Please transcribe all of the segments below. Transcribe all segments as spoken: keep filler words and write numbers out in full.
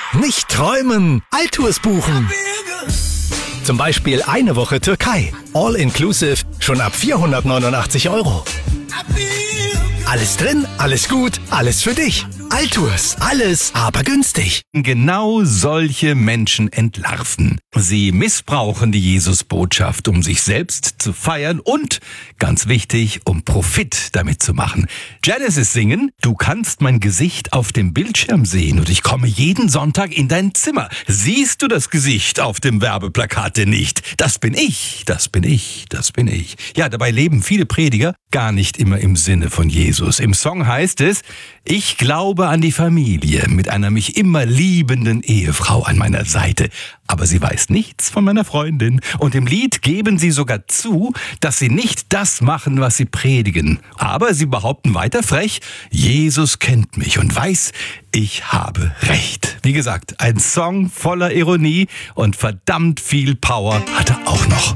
Nicht träumen, Alltours buchen. Zum Beispiel eine Woche Türkei. All inclusive, schon ab vierhundertneunundachtzig Euro. Alles drin, alles gut, alles für dich. Alltours, alles, aber günstig. Genau solche Menschen entlarven. Sie missbrauchen die Jesusbotschaft, um sich selbst zu feiern und, ganz wichtig, um Profit damit zu machen. Genesis singen, du kannst mein Gesicht auf dem Bildschirm sehen und ich komme jeden Sonntag in dein Zimmer. Siehst du das Gesicht auf dem Werbeplakat denn nicht? Das bin ich, das bin ich, das bin ich. Ja, dabei leben viele Prediger gar nicht immer im Sinne von Jesus. Im Song heißt es, ich glaube an die Familie mit einer mich immer liebenden Ehefrau an meiner Seite. Aber sie weiß nichts von meiner Freundin. Und im Lied geben sie sogar zu, dass sie nicht das machen, was sie predigen. Aber sie behaupten weiter frech, Jesus kennt mich und weiß, ich habe recht. Wie gesagt, ein Song voller Ironie und verdammt viel Power hat er auch noch.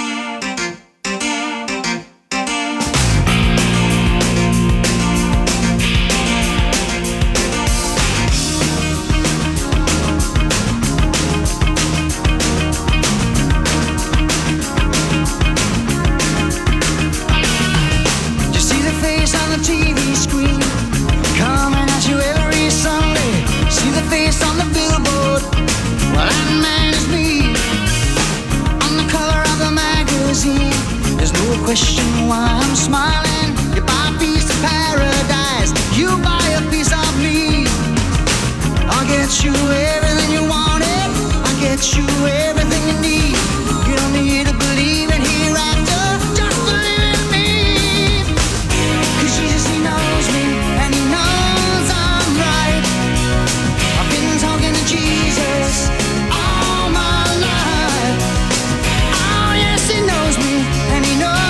Question why I'm smiling. You buy a piece of paradise, you buy a piece of me. I'll get you everything you wanted, I'll get you everything you need. You don't need to believe in hereafter, just believe in me. Cause Jesus, he knows me, and he knows I'm right. I've been talking to Jesus all my life. Oh yes, he knows me, and he knows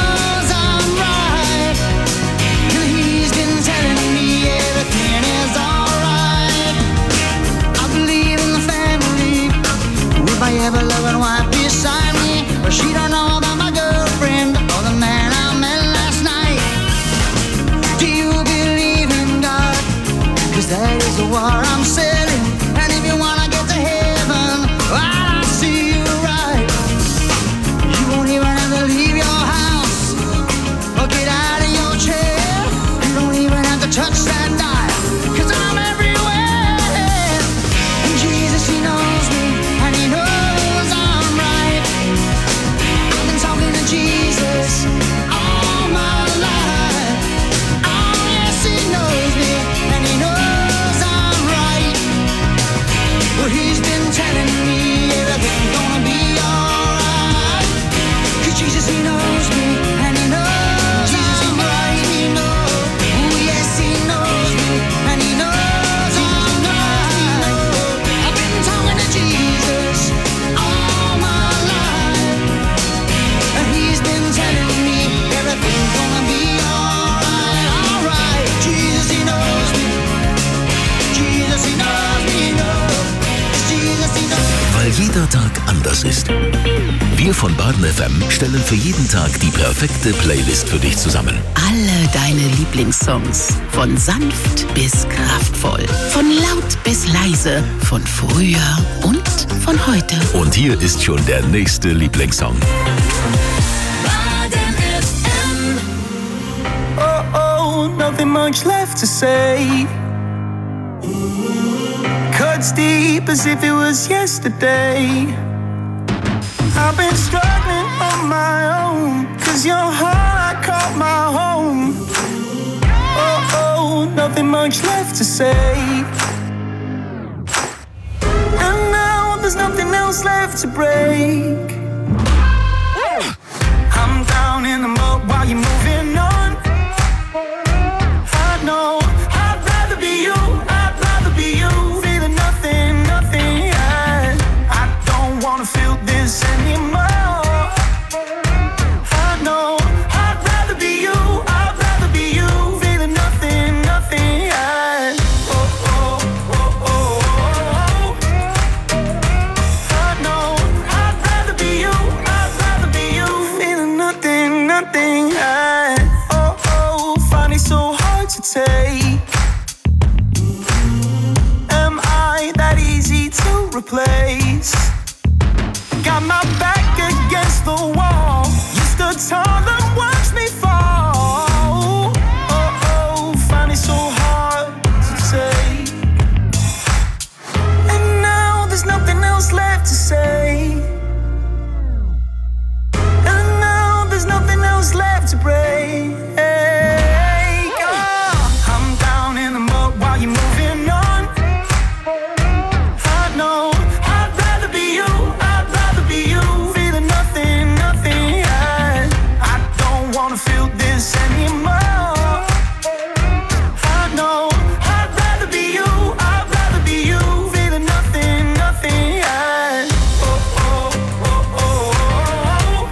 ever loving wife beside me, but she don't know about my girlfriend or the man I met last night. Do you believe in God? Cause that is the war I'm selling. And if you wanna get to heaven, well, I'll see you right. You won't even have to leave your house or get out of your chair. You don't even have to touch that dial, cause I'm everywhere. And Jesus, he knows me, and he knows Jesus all my life. Oh yes, he knows me, and he knows I'm right. Well, he's been telling me everything's gonna be alright. Cause Jesus, he knows me, and he knows I'm right. He knows, oh yes, he knows me, and he knows I'm right. I've been talking to Jesus all my life, and he's been telling me everything's gonna be alright, alright. Jesus, he knows me. Jesus, he knows me, he knows. Jesus, he knows. Weil jeder Tag anders ist. Wir von Baden F M stellen für jeden Tag die perfekte Playlist für dich zusammen. Alle deine Lieblingssongs. Von sanft bis kraftvoll. Von laut bis leise. Von früher und von heute. Und hier ist schon der nächste Lieblingssong. Nothing much left to say. Cuts deep as if it was yesterday. I've been struggling on my own, cause your heart I call my home. Oh, oh, nothing much left to say. And now there's nothing else left to break. I'm down in the mud while you're moving on. No, I'd rather be you, I'd rather be you. Feeling nothing, nothing, yeah. I don't wanna feel this anymore. I know, I'd rather be you, I'd rather be you. Feeling nothing, nothing, yeah. Oh, oh, oh, oh, oh, oh. I know, I'd rather be you, I'd rather be you. Feeling nothing, nothing, yeah. place. Got my back against the wall. You stood tall and watched me fall. Oh, oh, find it so hard to take. And now there's nothing else left to say. And now there's nothing else left to break. Oh, I'm down in the mud while you're moving on. I know I'd rather be you. I'd rather be you. Feeling nothing, nothing. Yeah. I don't wanna feel this anymore. I know I'd rather be you. I'd rather be you. Feeling nothing, nothing. Yeah. Oh, oh, oh, oh, oh.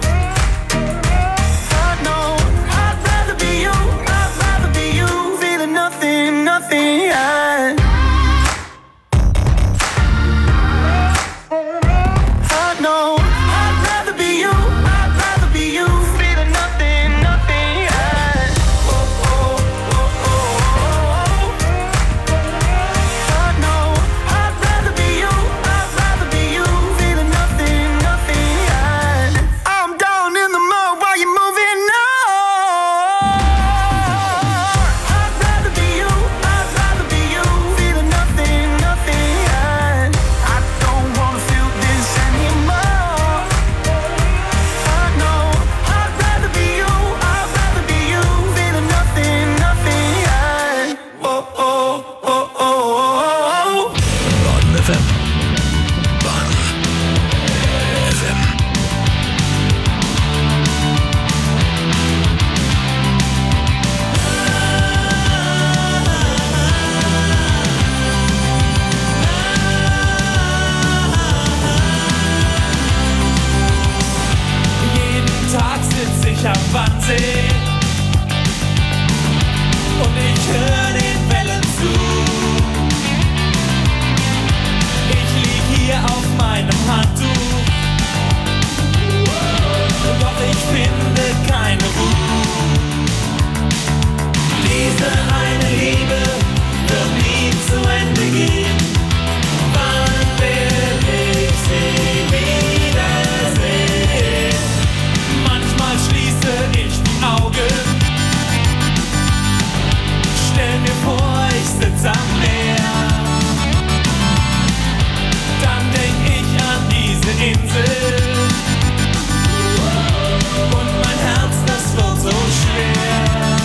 I know I'd rather be you. I'd rather be you. Feeling nothing, nothing. Yeah. I know I'd rather be you. I'd rather be you. Feeling nothing, nothing. Yeah. Oh, oh, oh, oh, oh. I know I'd rather be you. I'd rather be you. Feeling nothing, nothing. Yeah. I'm down in the mud while you're moving on. I'd rather be you. I'd rather be you. Feeling nothing, nothing. Yeah. I don't wanna feel this anymore. I know I'd rather be you. I'd rather be you. Feeling nothing, nothing. Yeah. Oh, oh, oh, oh, oh, oh. Baden F M. Baden F M. Jeden Tag sitz ich am Wannsee und ich höre den Wellen zu. Ich lieg hier auf meinem Handtuch, doch ich finde keine Ruhe. Diese eine Liebe wird nie zu Ende gehen. Wann werd ich sie wiedersehen? Manchmal schließe ich die Augen, stell mir vor, ich sitz am Meer. Dann denk ich an diese Insel und mein Herz, das wird so schwer.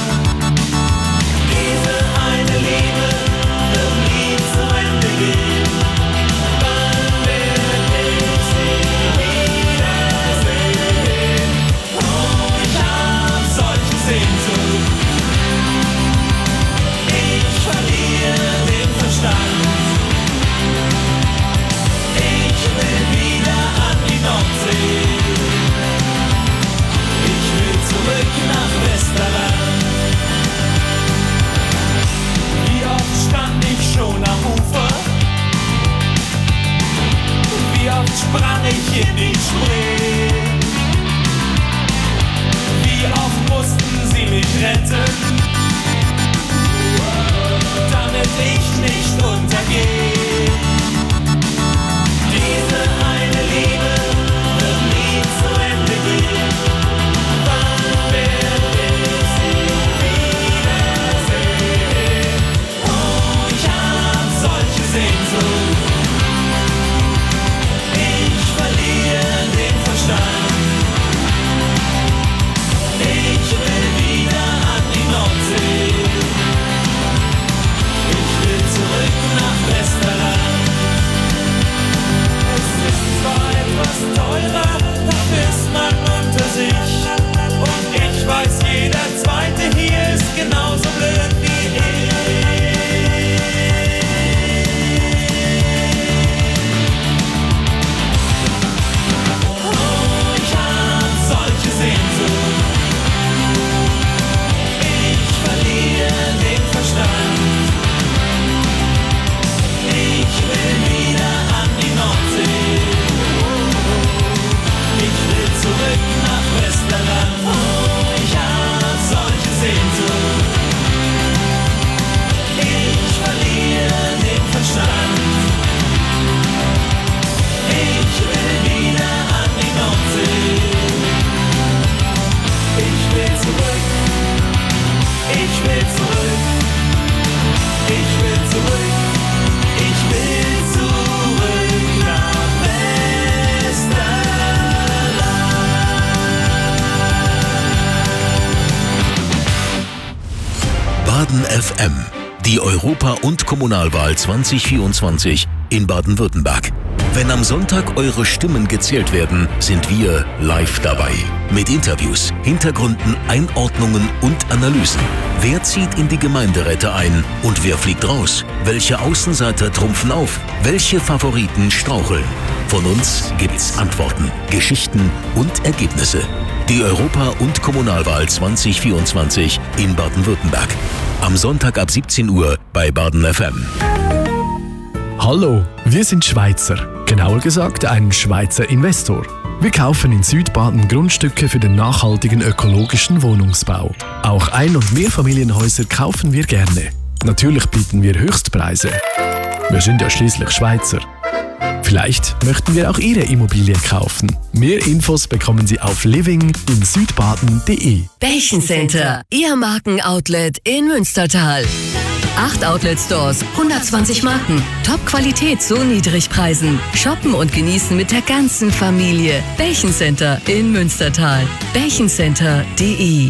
Diese eine Liebe wird nie zu Ende gehen. Wann werd ich sie wiedersehen? Oh, ich hab solche Sehnsucht. Ich verliere den Verstand. Ich will wieder an die Nordsee. Ich will zurück nach Westerland. Wie oft stand ich schon am Ufer? Wie oft sprang ich in die Spree? Wie oft mussten sie mich retten, damit ich nicht untergehe. Diese eine Liebe wird nie zu Ende gehen. Wann werd ich sie wiedersehen? Oh, ich hab solche Sehnsucht. Ich verliere den Verstand. Ich will wieder an die Nordsee. Ich will zurück F M. Die Europa- und Kommunalwahl zwanzig vierundzwanzig in Baden-Württemberg. Wenn am Sonntag eure Stimmen gezählt werden, sind wir live dabei. Mit Interviews, Hintergründen, Einordnungen und Analysen. Wer zieht in die Gemeinderäte ein und wer fliegt raus? Welche Außenseiter trumpfen auf? Welche Favoriten straucheln? Von uns gibt's Antworten, Geschichten und Ergebnisse. Die Europa- und Kommunalwahl zwanzig vierundzwanzig in Baden-Württemberg. Am Sonntag ab siebzehn Uhr bei Baden F M. Hallo, wir sind Schweizer. Genauer gesagt ein Schweizer Investor. Wir kaufen in Südbaden Grundstücke für den nachhaltigen ökologischen Wohnungsbau. Auch Ein- und Mehrfamilienhäuser kaufen wir gerne. Natürlich bieten wir Höchstpreise. Wir sind ja schließlich Schweizer. Vielleicht möchten wir auch Ihre Immobilie kaufen. Mehr Infos bekommen Sie auf living in südbaden punkt de. Bächen-Center, Ihr Markenoutlet in Münstertal. Acht Outlet-Stores, hundertzwanzig Marken, Top-Qualität zu Niedrigpreisen. Shoppen und genießen mit der ganzen Familie. Bächen-Center in Münstertal. bächencenter punkt de.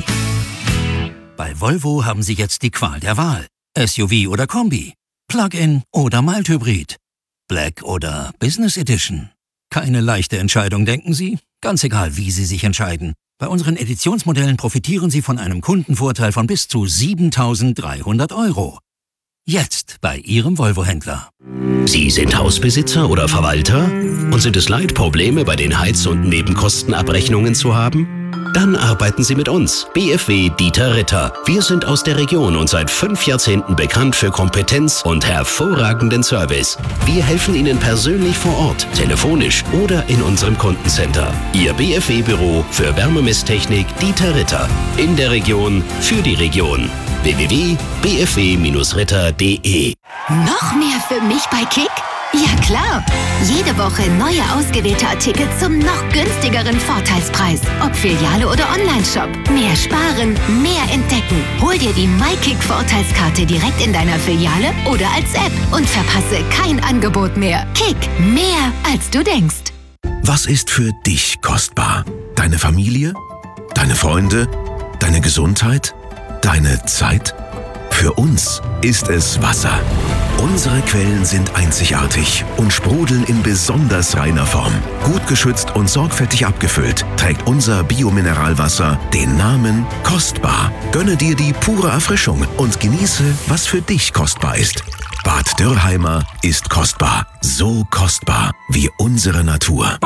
Bei Volvo haben Sie jetzt die Qual der Wahl. S U V oder Kombi, Plug-in oder Mild-Hybrid, Black oder Business Edition. Keine leichte Entscheidung, denken Sie? Ganz egal, wie Sie sich entscheiden. Bei unseren Editionsmodellen profitieren Sie von einem Kundenvorteil von bis zu siebentausenddreihundert Euro. Jetzt bei Ihrem Volvo-Händler. Sie sind Hausbesitzer oder Verwalter? Und sind es leid, Probleme bei den Heiz- und Nebenkostenabrechnungen zu haben? Dann arbeiten Sie mit uns, B F W Dieter Ritter. Wir sind aus der Region und seit fünf Jahrzehnten bekannt für Kompetenz und hervorragenden Service. Wir helfen Ihnen persönlich vor Ort, telefonisch oder in unserem Kundencenter. Ihr B F W-Büro für Wärmemesstechnik Dieter Ritter. In der Region, für die Region. w w w punkt b f w ritter punkt de. Noch mehr für mich bei Kick? Ja klar! Jede Woche neue ausgewählte Artikel zum noch günstigeren Vorteilspreis. Ob Filiale oder Onlineshop. Mehr sparen, mehr entdecken. Hol dir die MyKick-Vorteilskarte direkt in deiner Filiale oder als App und verpasse kein Angebot mehr. Kick, mehr als du denkst. Was ist für dich kostbar? Deine Familie? Deine Freunde? Deine Gesundheit? Deine Zeit? Für uns ist es Wasser. Unsere Quellen sind einzigartig und sprudeln in besonders reiner Form. Gut geschützt und sorgfältig abgefüllt trägt unser Biomineralwasser den Namen Kostbar. Gönne dir die pure Erfrischung und genieße, was für dich kostbar ist. Bad Dürrheimer ist kostbar. So kostbar wie unsere Natur.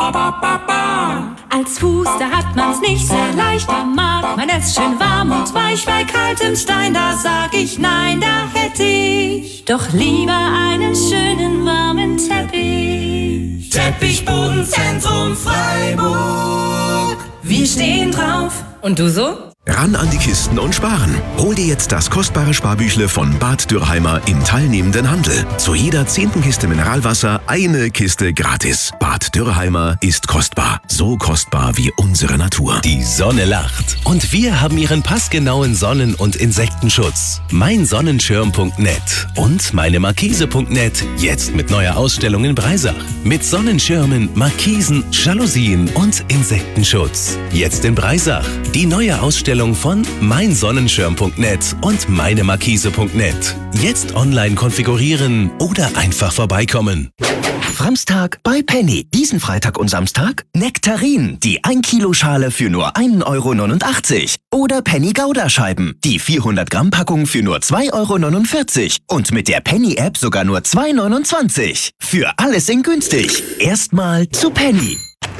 Als Fuß, da hat man's nicht sehr leicht. Da mag man es schön warm und weich. Bei kaltem Stein, da sag ich nein, da hätte ich doch lieber einen schönen warmen Teppich. Teppichbodenzentrum Freiburg. Wir stehen drauf. Und du so? Ran an die Kisten und sparen. Hol dir jetzt das kostbare Sparbüchle von Bad Dürrheimer im teilnehmenden Handel. Zu jeder zehnten Kiste Mineralwasser eine Kiste gratis. Bad Dürrheimer ist kostbar. So kostbar wie unsere Natur. Die Sonne lacht. Und wir haben ihren passgenauen Sonnen- und Insektenschutz. mein sonnenschirm punkt net und meine markise punkt net. Jetzt mit neuer Ausstellung in Breisach. Mit Sonnenschirmen, Markisen, Jalousien und Insektenschutz. Jetzt in Breisach. Die neue Ausstellung von mein sonnenschirm punkt net und meine markise punkt net. Jetzt online konfigurieren oder einfach vorbeikommen. Samstag bei Penny. Diesen Freitag und Samstag Nektarin, die ein Kilo Schale für nur ein Euro neunundachtzig. Oder Penny Gouda-Scheiben, die vierhundert Gramm Packung für nur zwei Euro neunundvierzig. Und mit der Penny-App sogar nur zwei Euro neunundzwanzig. Für alles in günstig. Erstmal zu Penny.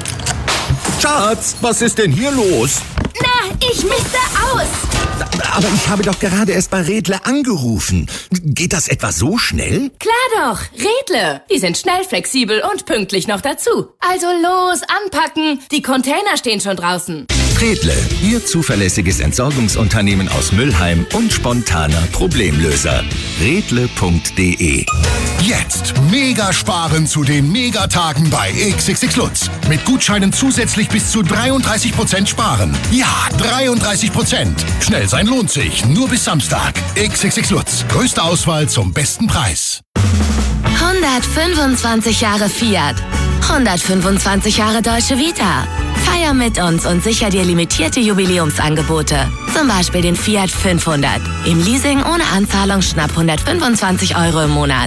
Schatz, was ist denn hier los? Na, ich misste aus. Aber ich habe doch gerade erst bei Redle angerufen. Geht das etwa so schnell? Klar doch, Redle. Die sind schnell, flexibel und pünktlich noch dazu. Also los, anpacken. Die Container stehen schon draußen. Redle, Ihr zuverlässiges Entsorgungsunternehmen aus Mülheim und spontaner Problemlöser. redle punkt de. Jetzt mega sparen zu den Megatagen bei X X X Lutz. Mit Gutscheinen zusätzlich bis zu dreiunddreißig Prozent sparen. Ja, dreiunddreißig Prozent. Schnell sein lohnt sich. Nur bis Samstag. X X X Lutz. Größte Auswahl zum besten Preis. hundertfünfundzwanzig Jahre Fiat. hundertfünfundzwanzig Jahre Deutsche Vita. Feier mit uns und sicher dir limitierte Jubiläumsangebote. Zum Beispiel den Fiat fünfhundert. Im Leasing ohne Anzahlung schnapp hundertfünfundzwanzig Euro im Monat.